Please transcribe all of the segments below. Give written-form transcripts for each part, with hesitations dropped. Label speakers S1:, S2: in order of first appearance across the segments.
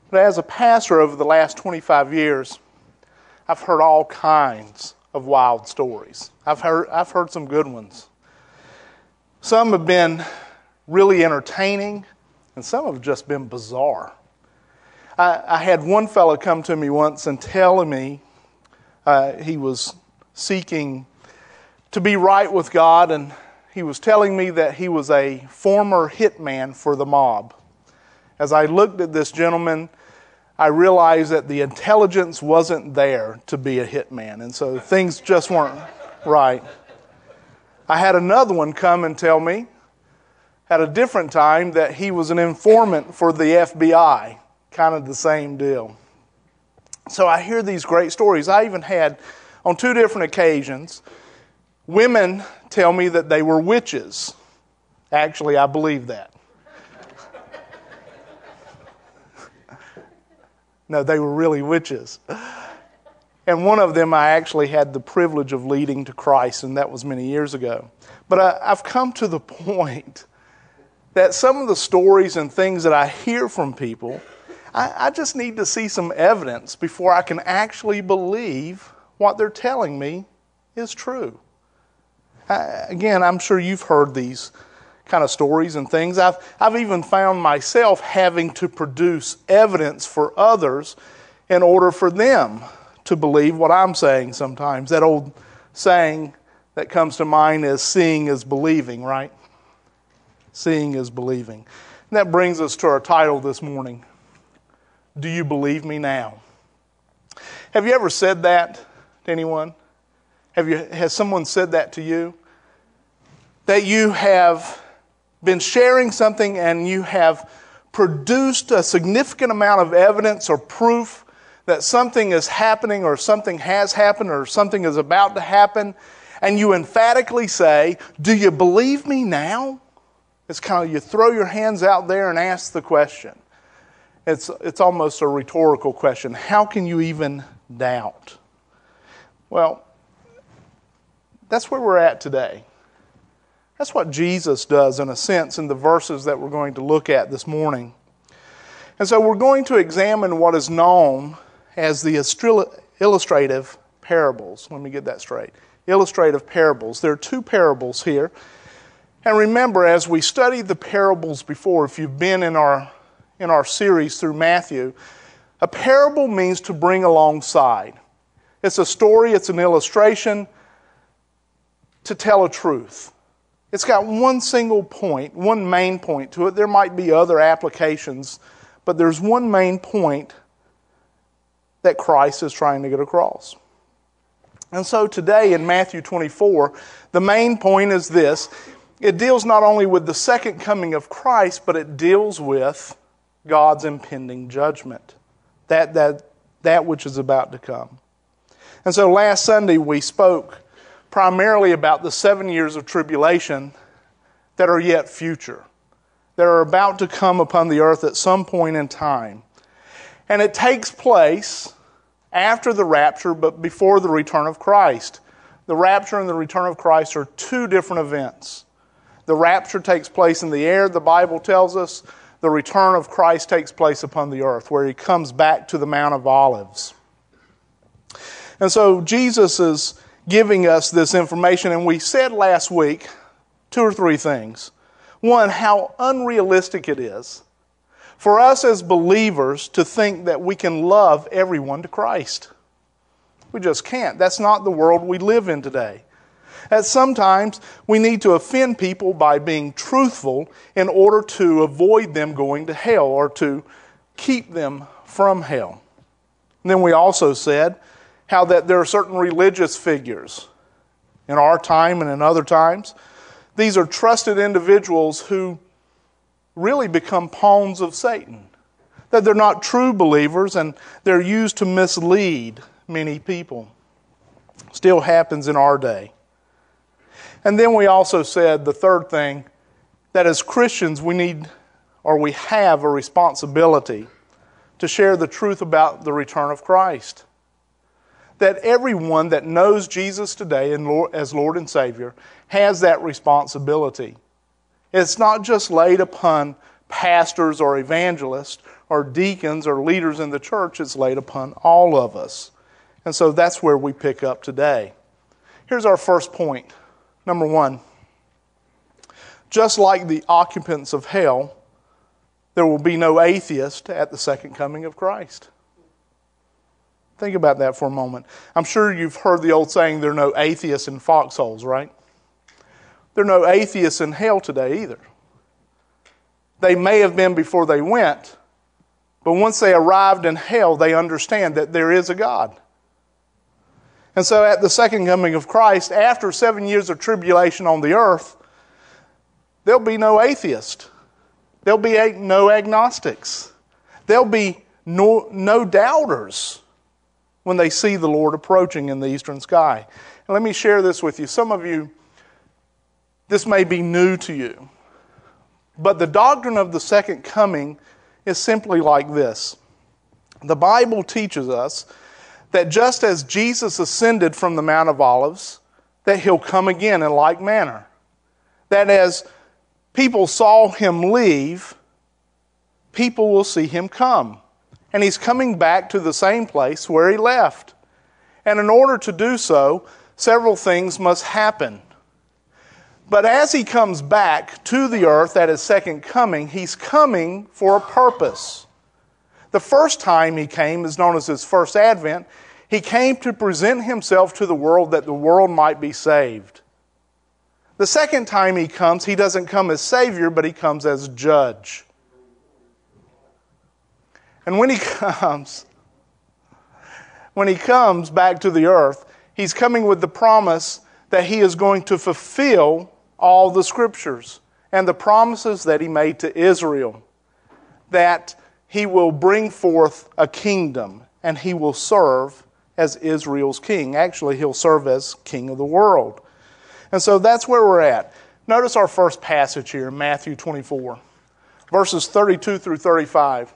S1: But as a pastor over the last 25 years, I've heard all kinds of wild stories. I've heard some good ones. Some have been really entertaining, and some have just been bizarre. I had one fellow come to me once and tell me he was seeking to be right with God, and he was telling me that he was a former hitman for the mob. As I looked at this gentleman, I realized that the intelligence wasn't there to be a hitman, and so things just weren't right. I had another one come and tell me at a different time that he was an informant for the FBI, kind of the same deal. So I hear these great stories. I even had, on 2 different occasions, women tell me that they were witches. Actually, I believe that. No, they were really witches. And one of them I actually had the privilege of leading to Christ, and that was many years ago. But I've come to the point that some of the stories and things that I hear from people, I just need to see some evidence before I can actually believe what they're telling me is true. Again, I'm sure you've heard these kind of stories and things. I've even found myself having to produce evidence for others in order for them to believe what I'm saying sometimes. That old saying that comes to mind is seeing is believing, right? Seeing is believing. And that brings us to our title this morning. Do you believe me now? Have you ever said that to anyone? Has someone said that to you? That you have been sharing something and you have produced a significant amount of evidence or proof that something is happening or something has happened or something is about to happen, and you emphatically say, do you believe me now? It's kind of, you throw your hands out there and ask the question. It's almost a rhetorical question. How can you even doubt? Well, that's where we're at today. That's what Jesus does, in a sense, in the verses that we're going to look at this morning. And so we're going to examine what is known as the illustrative parables. Let me get that straight. Illustrative parables. There are 2 parables here. And remember, as we studied the parables before, if you've been in our series through Matthew, a parable means to bring alongside. It's a story, it's an illustration to tell a truth. It's got one single point, one main point to it. There might be other applications, but there's one main point that Christ is trying to get across. And so today in Matthew 24, the main point is this. It deals not only with the second coming of Christ, but it deals with God's impending judgment. That which is about to come. And so last Sunday we spoke primarily about the 7 years of tribulation that are yet future, that are about to come upon the earth at some point in time. And it takes place after the rapture, but before the return of Christ. The rapture and the return of Christ are 2 different events. The rapture takes place in the air, the Bible tells us. The return of Christ takes place upon the earth, where he comes back to the Mount of Olives. And so Jesus is giving us this information, and we said last week 2 or 3 things. One, how unrealistic it is for us as believers to think that we can love everyone to Christ. We just can't. That's not the world we live in today. That sometimes we need to offend people by being truthful in order to avoid them going to hell or to keep them from hell. And then we also said how that there are certain religious figures in our time and in other times. These are trusted individuals who really become pawns of Satan. That they're not true believers and they're used to mislead many people. Still happens in our day. And then we also said the third thing, that as Christians we have a responsibility to share the truth about the return of Christ. That everyone that knows Jesus today as Lord and Savior has that responsibility. It's not just laid upon pastors or evangelists or deacons or leaders in the church. It's laid upon all of us. And so that's where we pick up today. Here's our first point. Number one, just like the occupants of hell, there will be no atheist at the second coming of Christ. Think about that for a moment. I'm sure you've heard the old saying, there are no atheists in foxholes, right? There are no atheists in hell today either. They may have been before they went, but once they arrived in hell, they understand that there is a God. And so at the second coming of Christ, after 7 years of tribulation on the earth, there'll be no atheist. There'll be no agnostics. There'll be no doubters when they see the Lord approaching in the eastern sky. And let me share this with you. Some of you, this may be new to you. But the doctrine of the second coming is simply like this. The Bible teaches us that just as Jesus ascended from the Mount of Olives, that he'll come again in like manner. That as people saw him leave, people will see him come. And he's coming back to the same place where he left. And in order to do so, several things must happen. But as he comes back to the earth at his second coming, he's coming for a purpose. The first time he came is known as his first advent. He came to present himself to the world that the world might be saved. The second time he comes, he doesn't come as Savior, but he comes as Judge. And when he comes back to the earth, he's coming with the promise that he is going to fulfill all the Scriptures and the promises that he made to Israel, that he will bring forth a kingdom and he will serve as Israel's king. Actually, he'll serve as king of the world. And so that's where we're at. Notice our first passage here, Matthew 24, verses 32 through 35.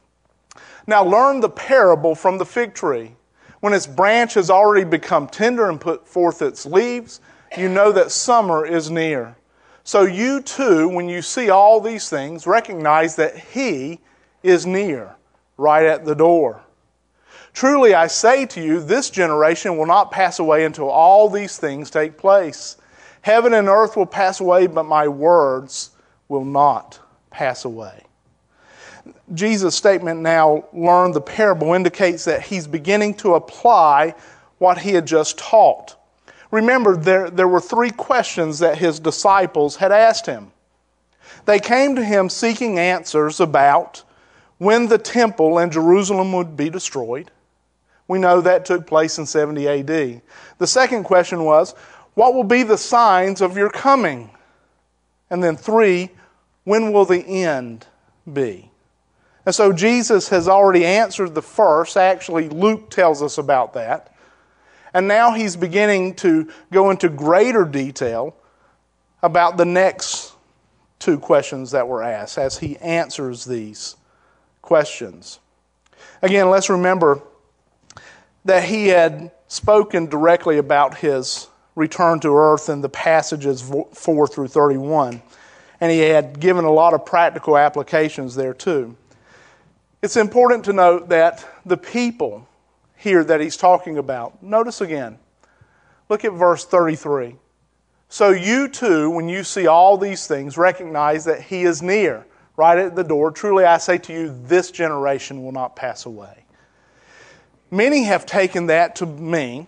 S1: Now learn the parable from the fig tree. When its branch has already become tender and put forth its leaves, you know that summer is near. So you too, when you see all these things, recognize that he is near, right at the door. Truly I say to you, this generation will not pass away until all these things take place. Heaven and earth will pass away, but my words will not pass away. Jesus' statement, now learn the parable, indicates that he's beginning to apply what he had just taught. Remember, there were three questions that his disciples had asked him. They came to him seeking answers about when the temple in Jerusalem would be destroyed. We know that took place in 70 AD. The second question was, what will be the signs of your coming? And then 3, when will the end be? And so Jesus has already answered the first. Actually, Luke tells us about that. And now he's beginning to go into greater detail about the next 2 questions that were asked as he answers these questions. Again, let's remember that he had spoken directly about his return to earth in the passages 4 through 31. And he had given a lot of practical applications there too. It's important to note that the people here that he's talking about, notice again, look at verse 33. So you too, when you see all these things, recognize that he is near, right at the door. Truly I say to you, this generation will not pass away. Many have taken that to mean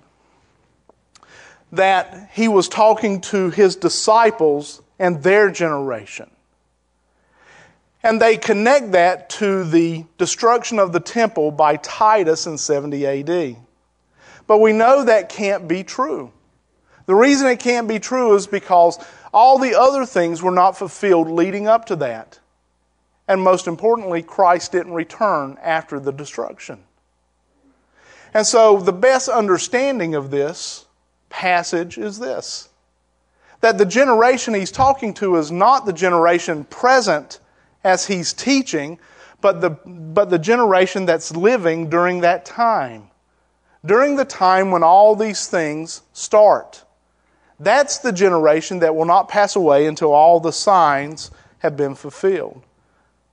S1: that he was talking to his disciples and their generation. And they connect that to the destruction of the temple by Titus in 70 AD. But we know that can't be true. The reason it can't be true is because all the other things were not fulfilled leading up to that. And most importantly, Christ didn't return after the destruction. And so the best understanding of this passage is this: that the generation he's talking to is not the generation present as he's teaching, but the generation that's living during that time. During the time when all these things start. That's the generation that will not pass away until all the signs have been fulfilled.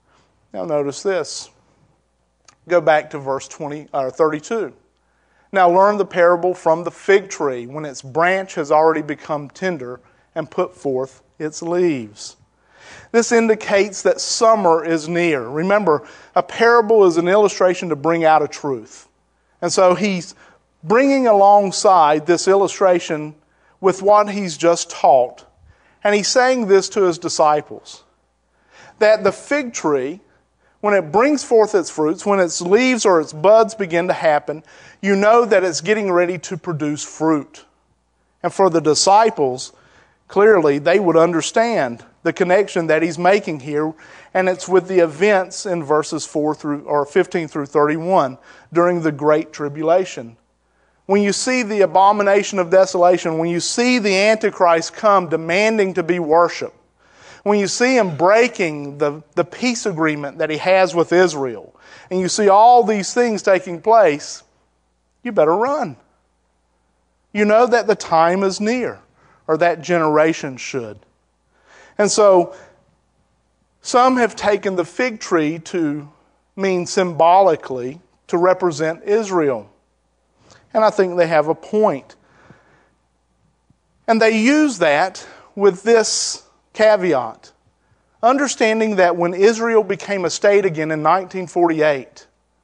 S1: Now notice this. Go back to verse 32. Now learn the parable from the fig tree when its branch has already become tender and put forth its leaves. This indicates that summer is near. Remember, a parable is an illustration to bring out a truth. And so he's bringing alongside this illustration with what he's just taught. And he's saying this to his disciples. That the fig tree, when it brings forth its fruits, when its leaves or its buds begin to happen, you know that it's getting ready to produce fruit. And for the disciples, clearly they would understand the connection that he's making here, and it's with the events in verses 15 through 31 during the Great Tribulation. When you see the abomination of desolation, when you see the Antichrist come demanding to be worshipped, when you see him breaking the peace agreement that he has with Israel, and you see all these things taking place, you better run. You know that the time is near, or that generation should. And so, some have taken the fig tree to mean symbolically to represent Israel. And I think they have a point. And they use that with this caveat. Understanding that when Israel became a state again in 1948,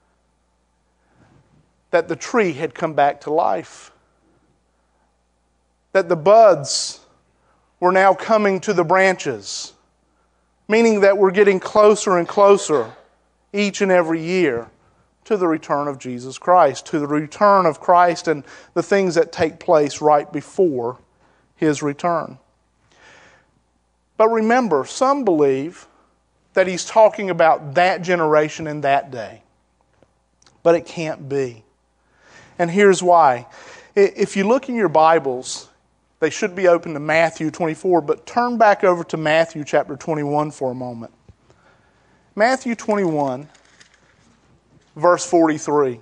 S1: that the tree had come back to life. That the buds were now coming to the branches. Meaning that we're getting closer and closer each and every year to the return of Jesus Christ, to the return of Christ and the things that take place right before his return. But remember, some believe that he's talking about that generation in that day. But it can't be. And here's why. If you look in your Bibles, they should be open to Matthew 24, but turn back over to Matthew chapter 21 for a moment. Matthew 21, verse 43.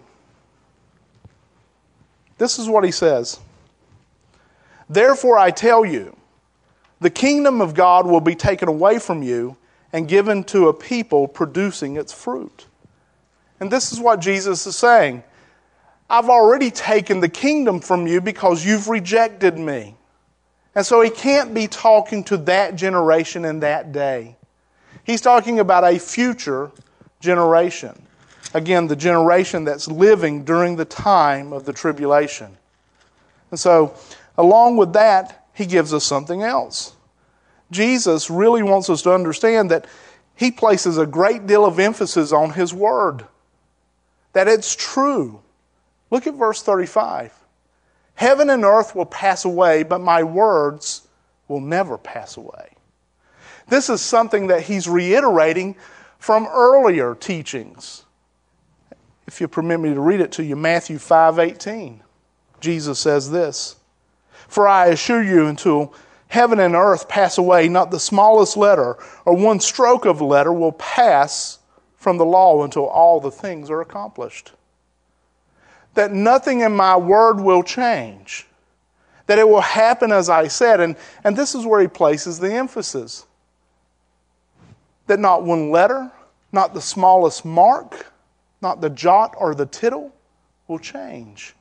S1: This is what he says. Therefore I tell you, the kingdom of God will be taken away from you and given to a people producing its fruit. And this is what Jesus is saying. I've already taken the kingdom from you because you've rejected me. And so he can't be talking to that generation in that day. He's talking about a future generation. Again, the generation that's living during the time of the tribulation. And so, along with that, he gives us something else. Jesus really wants us to understand that he places a great deal of emphasis on his word. That it's true. Look at verse 35. Heaven and earth will pass away, but my words will never pass away. This is something that he's reiterating from earlier teachings. If you permit me to read it to you, Matthew 5:18. Jesus says this, For I assure you, until heaven and earth pass away, not the smallest letter or one stroke of a letter will pass from the law until all the things are accomplished. That nothing in my word will change. That it will happen as I said. And this is where he places the emphasis. That not one letter, not the smallest mark, not the jot or the tittle will change.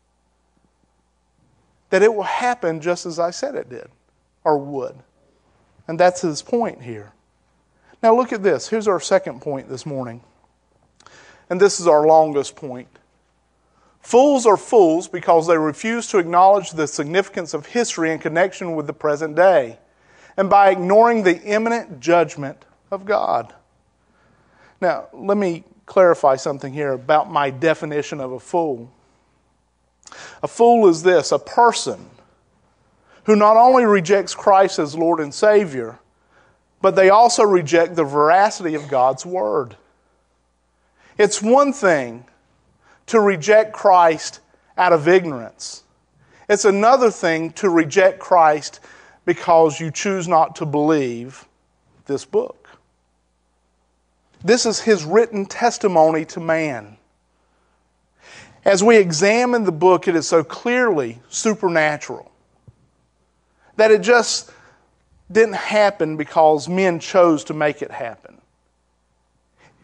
S1: That it will happen just as I said it did, or would. And that's his point here. Now look at this. Here's our second point this morning. And this is our longest point. Fools are fools because they refuse to acknowledge the significance of history in connection with the present day, and by ignoring the imminent judgment of God. Now, let me clarify something here about my definition of a fool. A fool is this, a person who not only rejects Christ as Lord and Savior, but they also reject the veracity of God's Word. It's one thing to reject Christ out of ignorance. It's another thing to reject Christ because you choose not to believe this book. This is his written testimony to man. As we examine the book, it is so clearly supernatural that it just didn't happen because men chose to make it happen.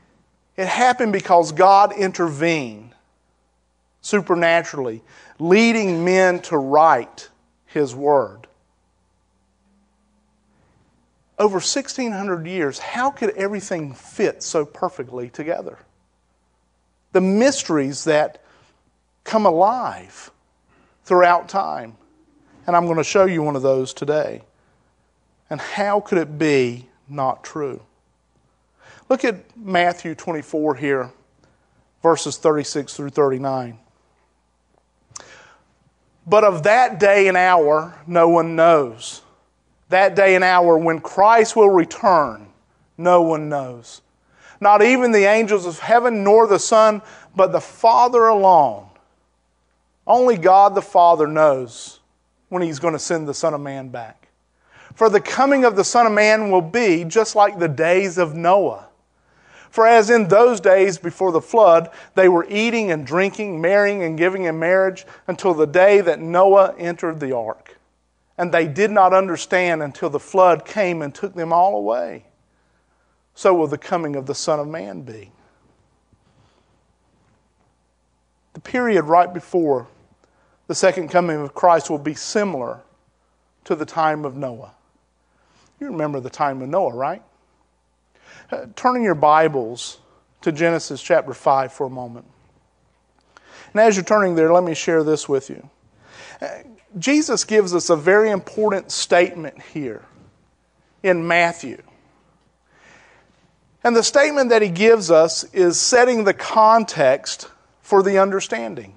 S1: It happened because God intervened supernaturally, leading men to write His Word. Over 1,600 years, how could everything fit so perfectly together? The mysteries that come alive throughout time. And I'm going to show you one of those today. And how could it be not true? Look at Matthew 24 here, verses 36 through 39. But of that day and hour no one knows. That day and hour when Christ will return, no one knows. Not even the angels of heaven, nor the Son, but the Father alone. Only God the Father knows when He's going to send the Son of Man back. For the coming of the Son of Man will be just like the days of Noah. For as in those days before the flood, they were eating and drinking, marrying and giving in marriage until the day that Noah entered the ark. And they did not understand until the flood came and took them all away. So will the coming of the Son of Man be. The period right before the second coming of Christ will be similar to the time of Noah. You remember the time of Noah, right? Turning your Bibles to Genesis chapter 5 for a moment. And as you're turning there, let me share this with you. Jesus gives us a very important statement here in Matthew. And the statement that He gives us is setting the context for the understanding.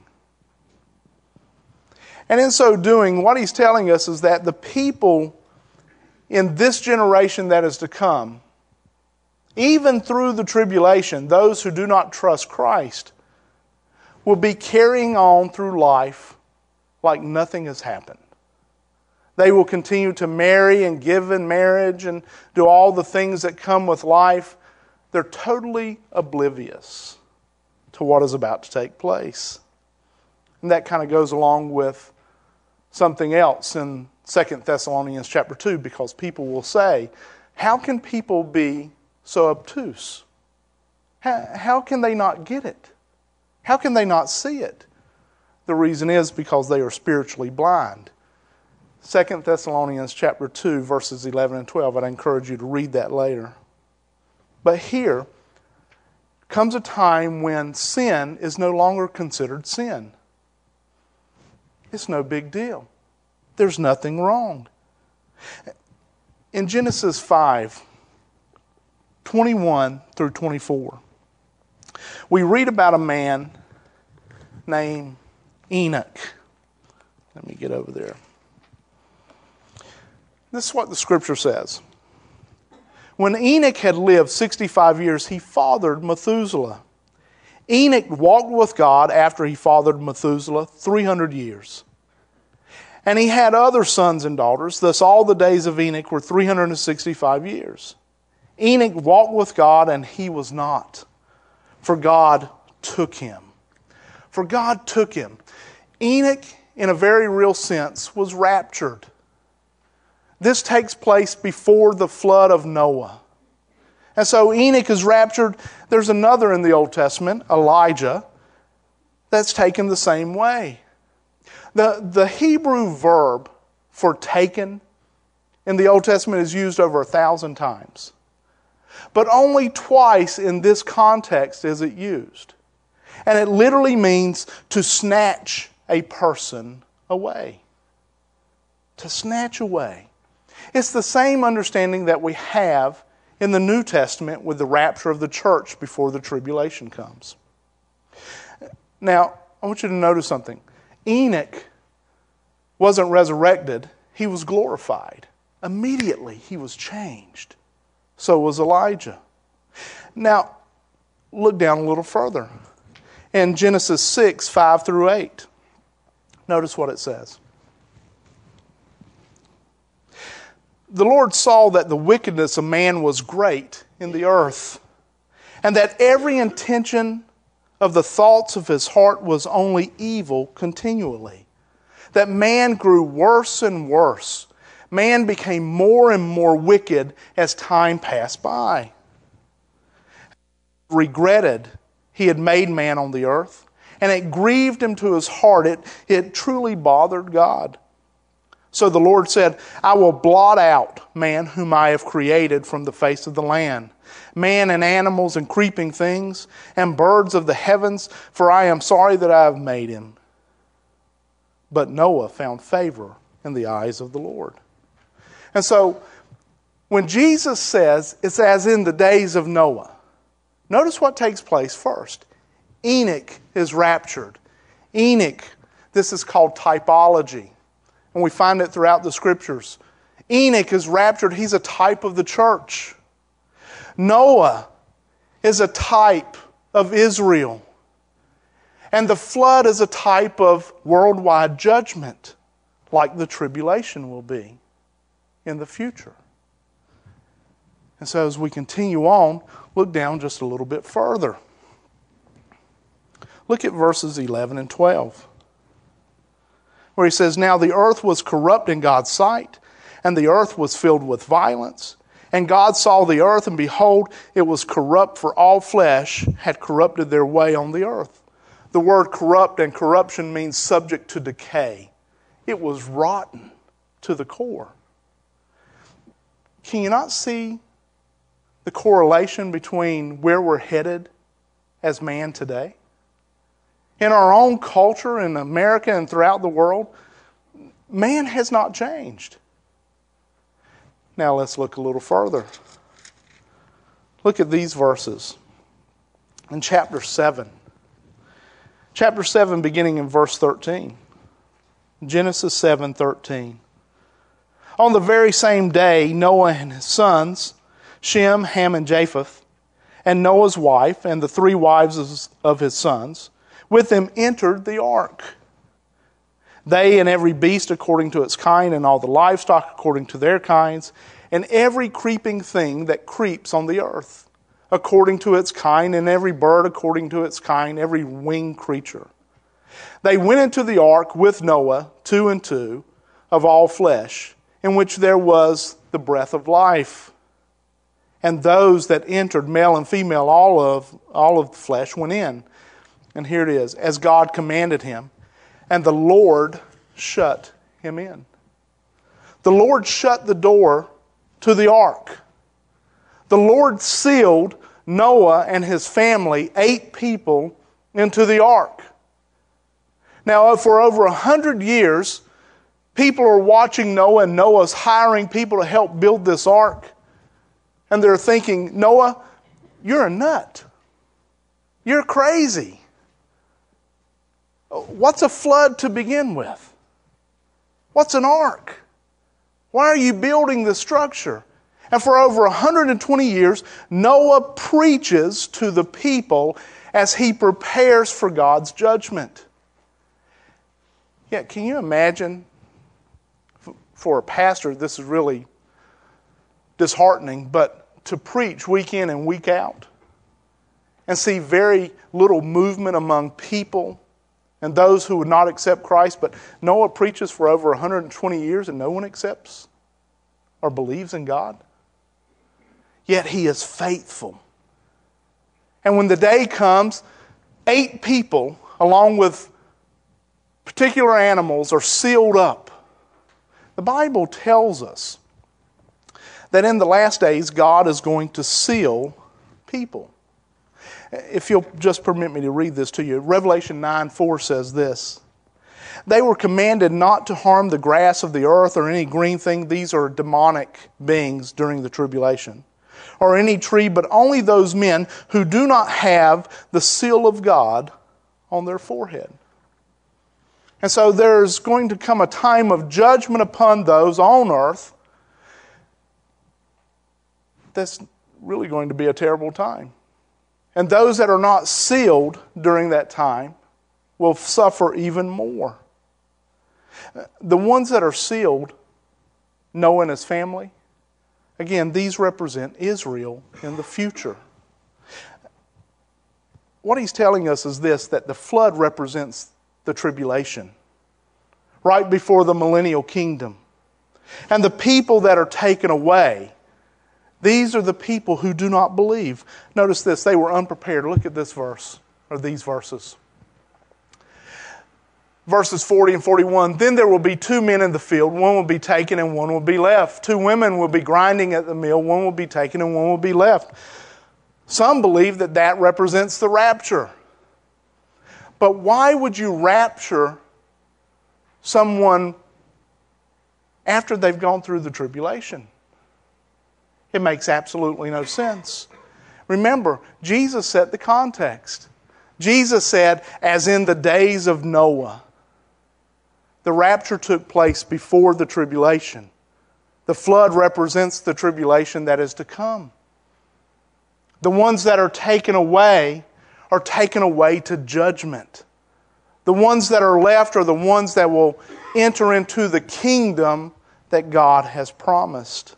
S1: And in so doing, what He's telling us is that the people in this generation that is to come, even through the tribulation, those who do not trust Christ will be carrying on through life like nothing has happened. They will continue to marry and give in marriage and do all the things that come with life. They're totally oblivious to what is about to take place. And that kind of goes along with something else in 2 Thessalonians chapter 2, because people will say, how can people be so obtuse? How can they not get it? How can they not see it? The reason is because they are spiritually blind. 2 Thessalonians chapter 2, verses 11 and 12. I'd encourage you to read that later. But here comes a time when sin is no longer considered sin. It's no big deal. There's nothing wrong. In Genesis 5, 21 through 24, we read about a man named Enoch. Let me get over there. This is what the Scripture says. When Enoch had lived 65 years, he fathered Methuselah. Enoch walked with God after he fathered Methuselah 300 years. And he had other sons and daughters. Thus all the days of Enoch were 365 years. Enoch walked with God, and he was not, for God took him. For God took him. Enoch, in a very real sense, was raptured. This takes place before the flood of Noah. And so Enoch is raptured. There's another in the Old Testament, Elijah, that's taken the same way. The Hebrew verb for taken in the Old Testament is used over 1,000 times. But only twice in this context is it used. And it literally means to snatch a person away. To snatch away. It's the same understanding that we have in the New Testament with the rapture of the church before the tribulation comes. Now, I want you to notice something. Enoch wasn't resurrected. He was glorified. Immediately, he was changed. So was Elijah. Now, look down a little further. In Genesis 6, 5 through 8. Notice what it says. The Lord saw that the wickedness of man was great in the earth, and that every intention of the thoughts of his heart was only evil continually. That man grew worse and worse. Man became more and more wicked as time passed by. regretted he had made man on the earth, and it grieved him to his heart. It truly bothered God. So the Lord said, I will blot out man whom I have created from the face of the land, man and animals and creeping things, and birds of the heavens, for I am sorry that I have made him. But Noah found favor in the eyes of the Lord. And so, when Jesus says it's as in the days of Noah, notice what takes place first. Enoch is raptured. Enoch, this is called typology. And we find it throughout the Scriptures. Enoch is raptured. He's a type of the church. Noah is a type of Israel. And the flood is a type of worldwide judgment, like the tribulation will be in the future. And so as we continue on, look down just a little bit further. Look at verses 11 and 12. Where he says, Now the earth was corrupt in God's sight, and the earth was filled with violence. And God saw the earth, and behold, it was corrupt, for all flesh had corrupted their way on the earth. The word corrupt and corruption means subject to decay. It was rotten to the core. Can you not see the correlation between where we're headed as man today? In our own culture, in America and throughout the world, man has not changed. Now let's look a little further. Look at these verses in chapter 7. Chapter 7 beginning in verse 13. Genesis 7:13. On the very same day, Noah and his sons, Shem, Ham, and Japheth, and Noah's wife, and the 3 wives of his sons, with them entered the ark. They and every beast according to its kind, and all the livestock according to their kinds, and every creeping thing that creeps on the earth, according to its kind, and every bird according to its kind, every winged creature. They went into the ark with Noah, 2 and 2, of all flesh, in which there was the breath of life. And those that entered, male and female, all of the flesh, went in. And here it is, as God commanded him, and the Lord shut him in. The Lord shut the door to the ark. The Lord sealed Noah and his family, 8 people, into the ark. Now, for over 100 years, people are watching Noah, and Noah's hiring people to help build this ark. And they're thinking, Noah, you're a nut. You're crazy. What's a flood to begin with? What's an ark? Why are you building this structure? And for over 120 years, Noah preaches to the people as he prepares for God's judgment. Yeah, can you imagine, for a pastor, this is really disheartening, but to preach week in and week out and see very little movement among people and those who would not accept Christ. But Noah preaches for over 120 years and no one accepts or believes in God. Yet he is faithful. And when the day comes, 8 people, along with particular animals, are sealed up. The Bible tells us that in the last days, God is going to seal people. If you'll just permit me to read this to you. Revelation 9:4 says this. They were commanded not to harm the grass of the earth or any green thing. These are demonic beings during the tribulation. Or any tree, but only those men who do not have the seal of God on their forehead. And so there's going to come a time of judgment upon those on earth. That's really going to be a terrible time. And those that are not sealed during that time will suffer even more. The ones that are sealed, Noah and his family, again, these represent Israel in the future. What he's telling us is this, that the flood represents the tribulation, right before the millennial kingdom. And the people that are taken away, These are the people who do not believe. Notice this, they were unprepared. Look at this verse, or these verses. Verses 40 and 41, then there will be 2 men in the field, one will be taken and one will be left. 2 women will be grinding at the mill, one will be taken and one will be left. Some believe that that represents the rapture. But why would you rapture someone after they've gone through the tribulation? It makes absolutely no sense. Remember, Jesus set the context. Jesus said, as in the days of Noah. The rapture took place before the tribulation. The flood represents the tribulation that is to come. The ones that are taken away to judgment. The ones that are left are the ones that will enter into the kingdom that God has promised.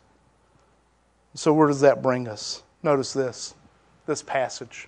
S1: So where does that bring us? Notice this passage.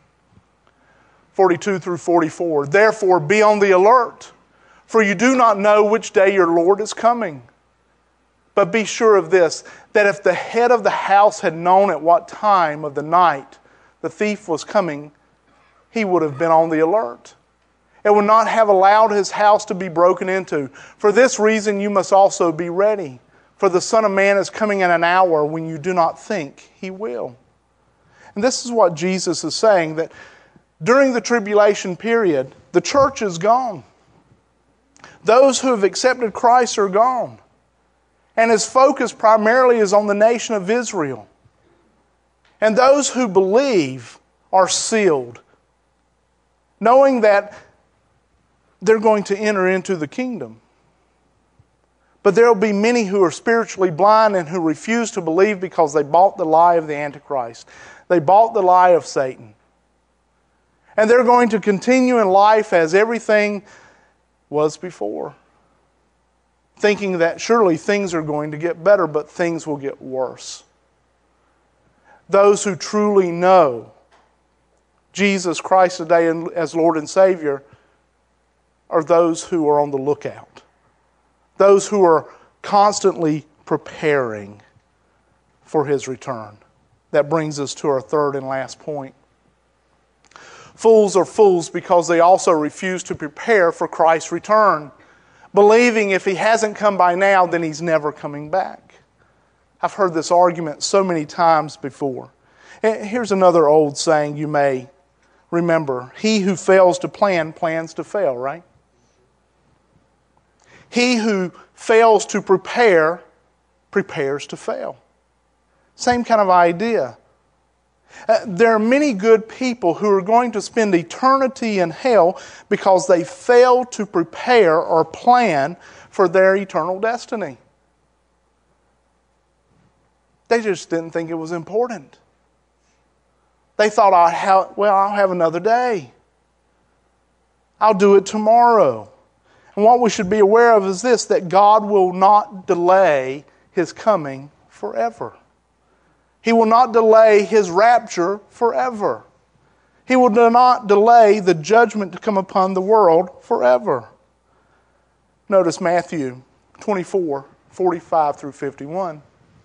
S1: 42 through 44. Therefore be on the alert, for you do not know which day your Lord is coming. But be sure of this, that if the head of the house had known at what time of the night the thief was coming, he would have been on the alert, and would not have allowed his house to be broken into. For this reason you must also be ready, for the Son of Man is coming in an hour when you do not think he will. And this is what Jesus is saying, that during the tribulation period, the church is gone. Those who have accepted Christ are gone. And his focus primarily is on the nation of Israel. And those who believe are sealed, knowing that they're going to enter into the kingdom. But there will be many who are spiritually blind and who refuse to believe because they bought the lie of the Antichrist. They bought the lie of Satan. And they're going to continue in life as everything was before, thinking that surely things are going to get better, but things will get worse. Those who truly know Jesus Christ today as Lord and Savior are those who are on the lookout. Those who are constantly preparing for His return. That brings us to our third and last point. Fools are fools because they also refuse to prepare for Christ's return, believing if He hasn't come by now, then He's never coming back. I've heard this argument so many times before. Here's another old saying you may remember. He who fails to plan, plans to fail, right? He who fails to prepare, prepares to fail. Same kind of idea. There are many good people who are going to spend eternity in hell because they failed to prepare or plan for their eternal destiny. They just didn't think it was important. They thought, I'll have another day. I'll do it tomorrow. And what we should be aware of is this, that God will not delay His coming forever. He will not delay His rapture forever. He will not delay the judgment to come upon the world forever. Notice Matthew 24, 45 through 51.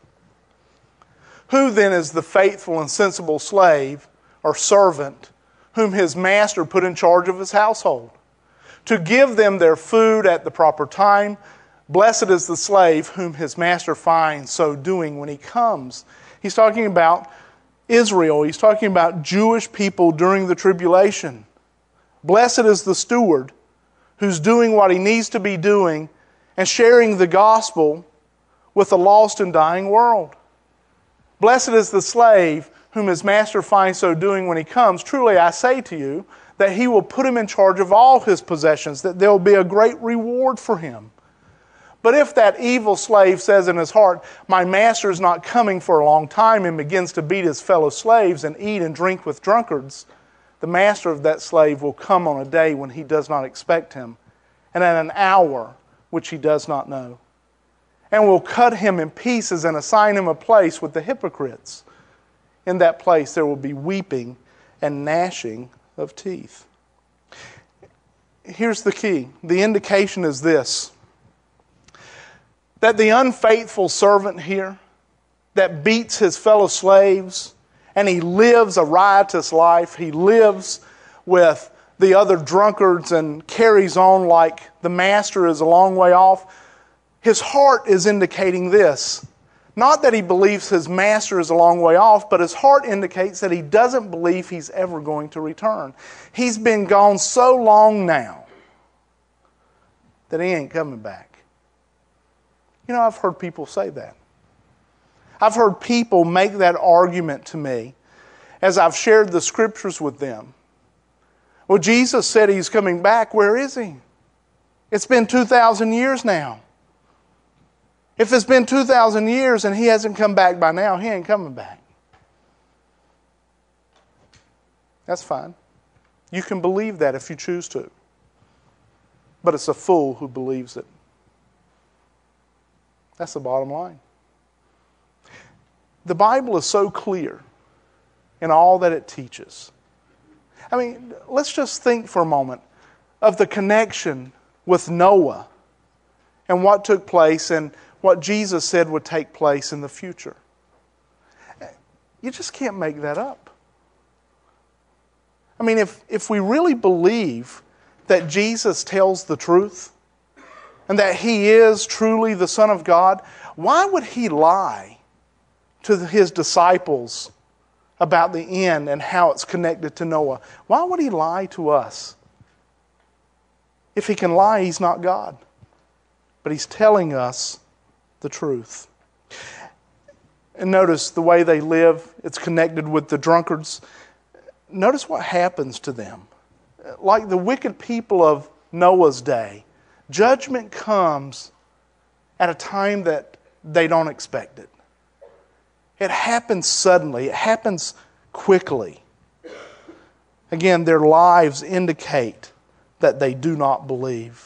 S1: Who then is the faithful and sensible slave or servant whom his master put in charge of his household, to give them their food at the proper time? Blessed is the slave whom his master finds so doing when he comes. He's talking about Israel. He's talking about Jewish people during the tribulation. Blessed is the steward who's doing what he needs to be doing and sharing the gospel with a lost and dying world. Blessed is the slave whom his master finds so doing when he comes. Truly I say to you that he will put him in charge of all his possessions, that there will be a great reward for him. But if that evil slave says in his heart, my master is not coming for a long time, and begins to beat his fellow slaves and eat and drink with drunkards, the master of that slave will come on a day when he does not expect him, and at an hour which he does not know, and will cut him in pieces and assign him a place with the hypocrites. In that place there will be weeping and gnashing of teeth. Here's the key. The indication is this, that the unfaithful servant here that beats his fellow slaves, and he lives a riotous life. He lives with the other drunkards and carries on like the master is a long way off. His heart is indicating this. Not that he believes his master is a long way off, but his heart indicates that he doesn't believe he's ever going to return. He's been gone so long now that he ain't coming back. You know, I've heard people say that. I've heard people make that argument to me as I've shared the scriptures with them. Well, Jesus said he's coming back. Where is he? It's been 2,000 years now. If it's been 2,000 years and he hasn't come back by now, he ain't coming back. That's fine. You can believe that if you choose to. But it's a fool who believes it. That's the bottom line. The Bible is so clear in all that it teaches. I mean, let's just think for a moment of the connection with Noah and what took place and what Jesus said would take place in the future. You just can't make that up. I mean, if we really believe that Jesus tells the truth and that he is truly the Son of God, why would he lie to his disciples about the end and how it's connected to Noah? Why would he lie to us? If he can lie, he's not God. But he's telling us the truth. And notice the way they live, it's connected with the drunkards. Notice what happens to them. Like the wicked people of Noah's day, judgment comes at a time that they don't expect it. It happens suddenly. It happens quickly. Again, their lives indicate that they do not believe.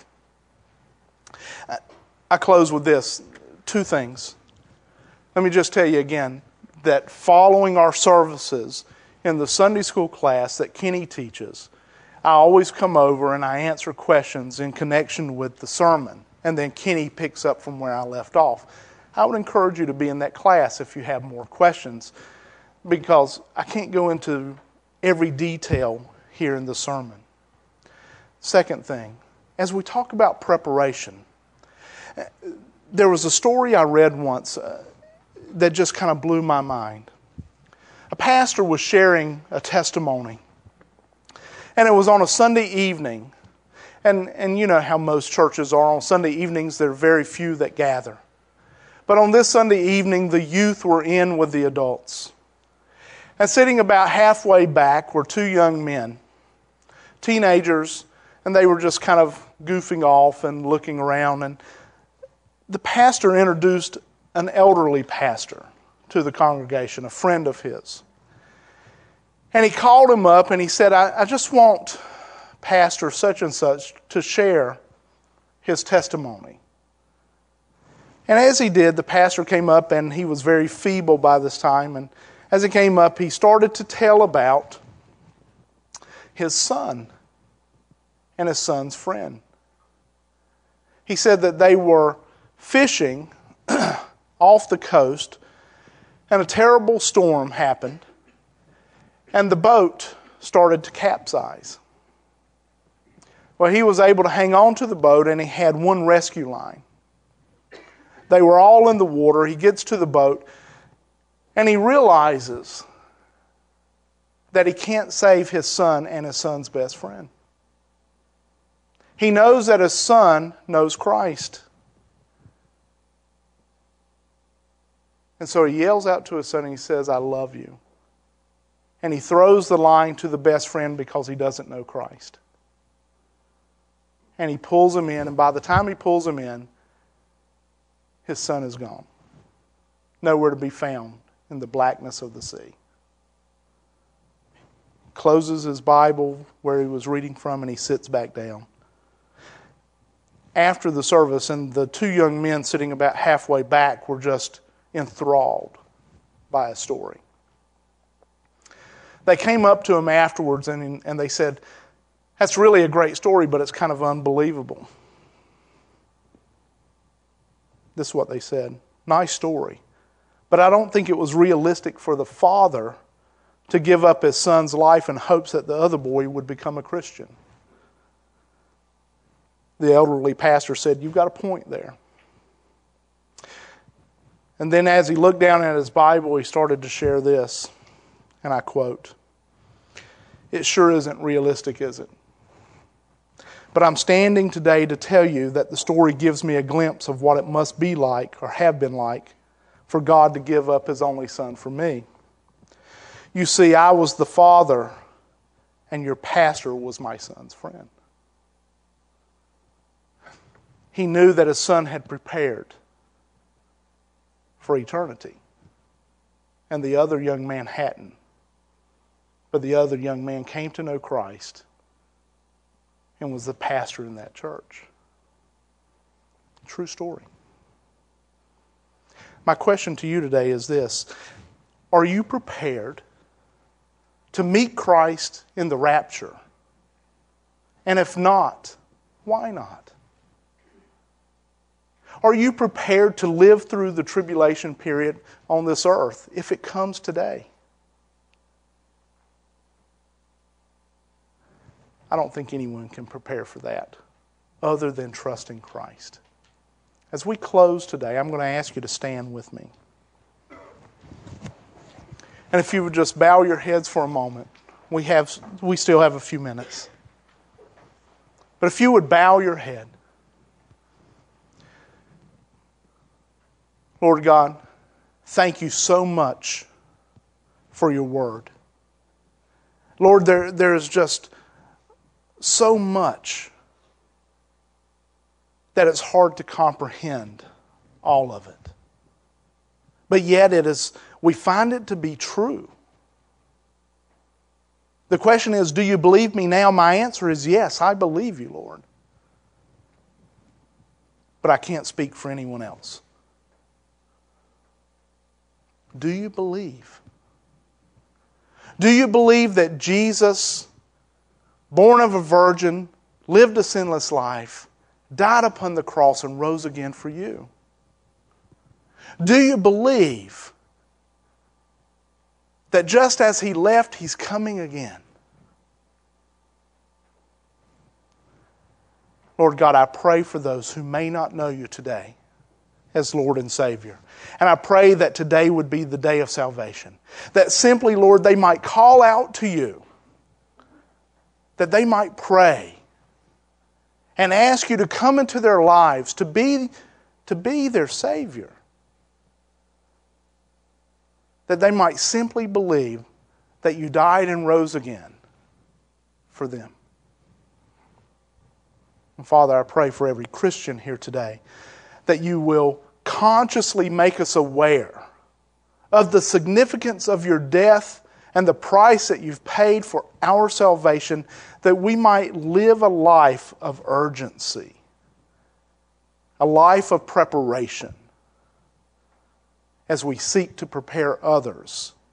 S1: I close with this. Two things. Let me just tell you again that following our services in the Sunday school class that Kenny teaches, I always come over and I answer questions in connection with the sermon. And then Kenny picks up from where I left off. I would encourage you to be in that class if you have more questions, because I can't go into every detail here in the sermon. Second thing, as we talk about preparation, there was a story I read once that just kind of blew my mind. A pastor was sharing a testimony, and it was on a Sunday evening. And you know how most churches are on Sunday evenings, there are very few that gather. But on this Sunday evening, the youth were in with the adults. And sitting about halfway back were two young men, teenagers, and they were just kind of goofing off and looking around. And the pastor introduced an elderly pastor to the congregation, a friend of his. And he called him up and he said, I just want Pastor such and such to share his testimony. And as he did, the pastor came up, and he was very feeble by this time. And as he came up, he started to tell about his son and his son's friend. He said that they were fishing off the coast, and a terrible storm happened, and the boat started to capsize. Well, he was able to hang on to the boat, and he had one rescue line. They were all in the water. He gets to the boat, and he realizes that he can't save his son and his son's best friend. He knows that his son knows Christ. And so he yells out to his son and he says, I love you. And he throws the line to the best friend because he doesn't know Christ. And he pulls him in, and by the time he pulls him in, his son is gone. Nowhere to be found in the blackness of the sea. Closes his Bible where he was reading from, and he sits back down. After the service, and the two young men sitting about halfway back were just enthralled by a story. They came up to him afterwards and they said, that's really a great story, but it's kind of unbelievable. This is what they said. Nice story, But I don't think it was realistic for the father to give up his son's life in hopes that the other boy would become a Christian. The elderly pastor said, "You've got a point there." And then as he looked down at his Bible, he started to share this, and I quote, "It sure isn't realistic, is it? But I'm standing today to tell you that the story gives me a glimpse of what it must be like, or have been like, for God to give up His only Son for me. You see, I was the father, and your pastor was my son's friend." He knew that his son had prepared for eternity, and the other young man hadn't. But the other young man came to know Christ and was the pastor in that church. True story. My question to you today is this: are you prepared to meet Christ in the rapture? And if not, why not? Are you prepared to live through the tribulation period on this earth if it comes today? I don't think anyone can prepare for that other than trusting Christ. As we close today, I'm going to ask you to stand with me. And if you would just bow your heads for a moment. We still have a few minutes. But if you would bow your head. Lord God, thank you so much for your word. Lord, there is just so much that it's hard to comprehend all of it. But yet we find it to be true. The question is, do you believe me now? My answer is yes, I believe you, Lord. But I can't speak for anyone else. Do you believe? Do you believe that Jesus, born of a virgin, lived a sinless life, died upon the cross, and rose again for you? Do you believe that just as He left, He's coming again? Lord God, I pray for those who may not know you today as Lord and Savior. And I pray that today would be the day of salvation. That simply, Lord, they might call out to you. That they might pray and ask you to come into their lives to be their Savior. That they might simply believe that you died and rose again for them. And Father, I pray for every Christian here today that you will consciously make us aware of the significance of your death and the price that you've paid for our salvation, that we might live a life of urgency, a life of preparation, as we seek to prepare others